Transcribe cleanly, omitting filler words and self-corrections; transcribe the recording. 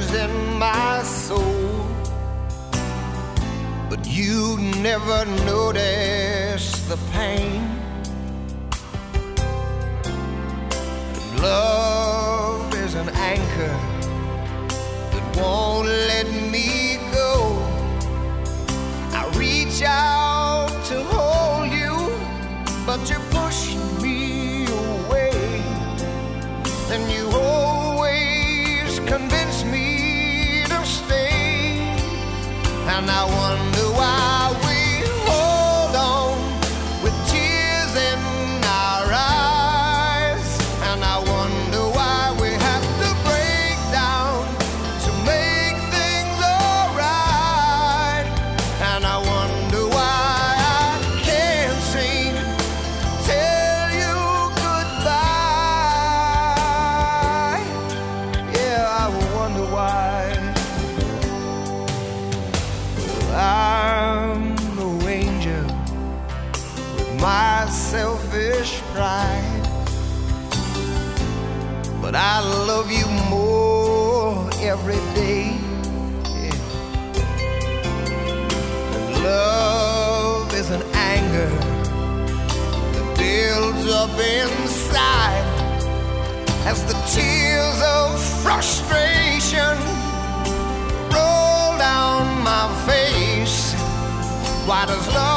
burns in my soul, but you never notice the pain. And love is an anchor that won't let me go. I reach out to hold you, but you push me away. And you always convince me to stay. And I wonder why we hold on with tears in our eyes. And I wonder why we have to break down to make things alright. And I wonder why I can't seem to tell you goodbye. Yeah, I wonder why. I'm no angel with my selfish pride, but I love you more every day. Yeah. And love is an anger that builds up inside as the tears of frustration roll down my face. Why does love